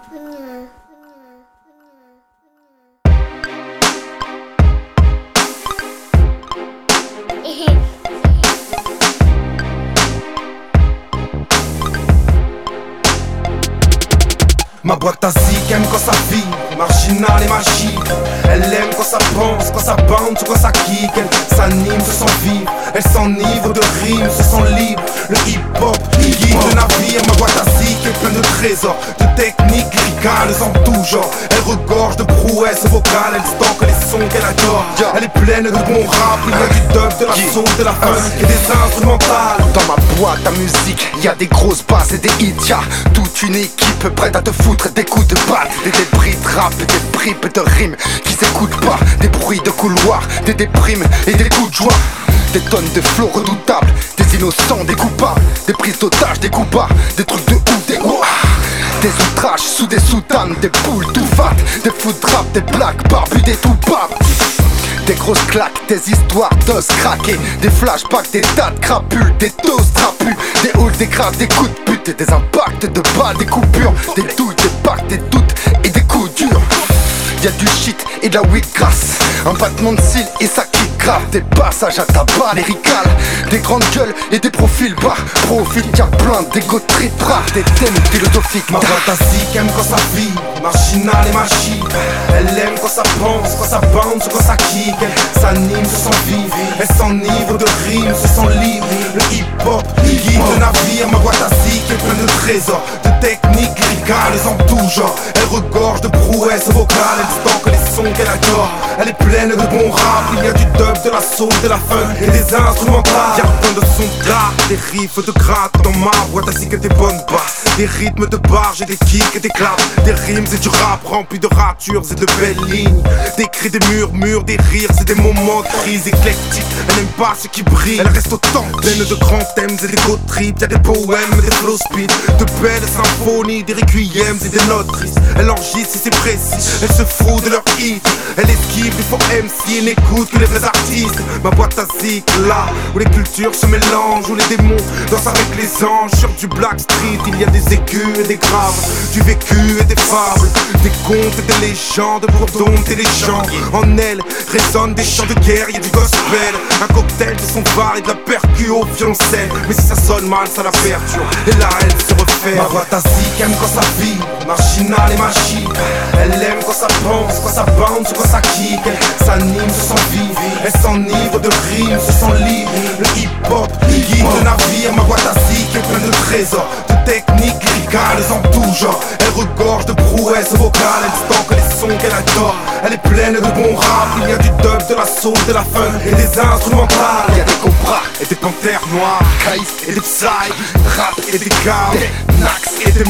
Ma boîte à zik aime quand ça vit, marginal et magique. Elle aime quand ça pense, quand ça bounce ou quand ça kick. Elle s'anime, se sent vivre, elle s'enivre de rimes, se sent libre. Le hip-hop guide le navire. Ma boîte à zik est pleine de trésors, de techniques lyricales en tout genre. Elle regorge de prouesses vocales, elle stocke les sons qu'elle adore. Elle est pleine de bon rap, il y a du dub, de la soul, de la funk et des instrumentales. Dans ma boîte à musique, y a des grosses basses et des hits. Y'a toute une équipe prête à te foutre des coups de balle, des débris de rap, des bribes de rimes qui s'écoutent pas, des bruits de couloir, des déprimes et des coups de joie. Des tonnes de flots redoutables, des innocents, des coupables, des prises d'otages, des coups bas, des trucs de ouf, des ouah. Des outrages sous des soutanes, des poules tout fat, des foot rap, des blagues barbues, des tout babs. Des grosses claques, des histoires d'os craqués, des flashbacks, des tas de crapules, des doses trapus, des halls, des grâces, des coups de pute, des impacts de balles, des coupures, des douilles, des packs, des doutes et des coups durs. Y'a du shit et de la weed grasse, un battement de cils et ça kick grave, des passages à tabac, les ricales, des grandes gueules et des profils bas, profils qui a plein d'égo trip rap, des thèmes philosophiques. Ma boîte à zik aime quand ça vit, marginal et magique. Elle aime quand ça pense, quand ça bounce ou quand ça kick. Elle s'anime, se sent vivre, elle s'enivre de rimes, se sent libre. Le hip-hop guide le navire. Ma boîte à zik est pleine de trésors, de techniques lyricales en tout genre. Elle regorge de prouesses vocales, elle stocke les sons qu'elle adore. Elle est pleine de bon rap, il y a du dub, de la soul, de la funk et des instrumentales. Y'a plein de sons d'art, des riffs de gratte dans ma boîte à zik et des bonnes basses, des rythmes de barge et des kicks et des claps, des rimes et du rap rempli de ratures et de belles lignes, des cris, des murmures, des rires, c'est des moments de crise éclectiques. Elle n'aime pas ce qui brille, elle reste autant pleine de grands thèmes et des go trips. Y'a des poèmes, des flow speed, de belles symphonies, des requiems et des notes tristes. Elle enregistre si c'est précis, elle se fout de leur hit, elle esquive les faux MC et n'écoute que les vrais artistes. Ma boîte à zik là, où les cultures se mélangent, où les démons dansent avec les anges. Sur du Black Street, il y a des aigus et des graves, du vécu et des fables, des contes et des légendes pour dompter les gens. En elle résonnent des chants de guerre, y'a du gospel, un cocktail de son bar et de la percu au violoncelle. Mais si ça sonne mal, ça la perturbe, et là elle se refait. Ma boîte à zik aime quand ça vit, marginal et magique. Elle aime quand ça pense, quand ça bounce ou quand ça kick. Elle s'anime, se sent vivre, elle s'enivre de rimes, se sent libre. Le hip-hop guide le navire. Ma boîte à zik est pleine de trésors, de techniques lyricales en tout genre. Elle regorge de prouesses vocales, elle stocke les sons qu'elle adore. Elle est pleine de bon rap, il y a du dub, de la soul, de la funk et des instrumentales. Y'a des cobras Et des panthères noires, Kaïs et des psy, rap et des cows, des nax et des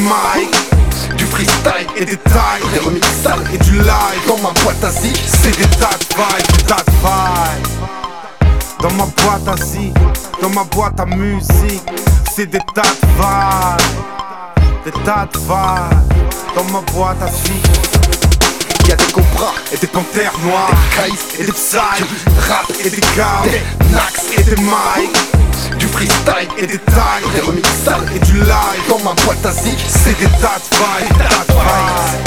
mic, du freestyle et des tailles, des remix sales. et du live. Dans ma boîte à zik, C'est des tas de vibes, des tas de vibes. Dans ma boîte à zik, dans ma boîte à musique, c'est des tas de vibes, des tas de vibes. Dans ma boîte à zik, y'a des cobras et des panthères noires, des Kaïs et des psy, rap et des cows, des nax et des mic, du freestyle et des tailles, des remix sales. et du live. Dans ma boîte à zik, C'est des tas de vibes, des tas de vibes.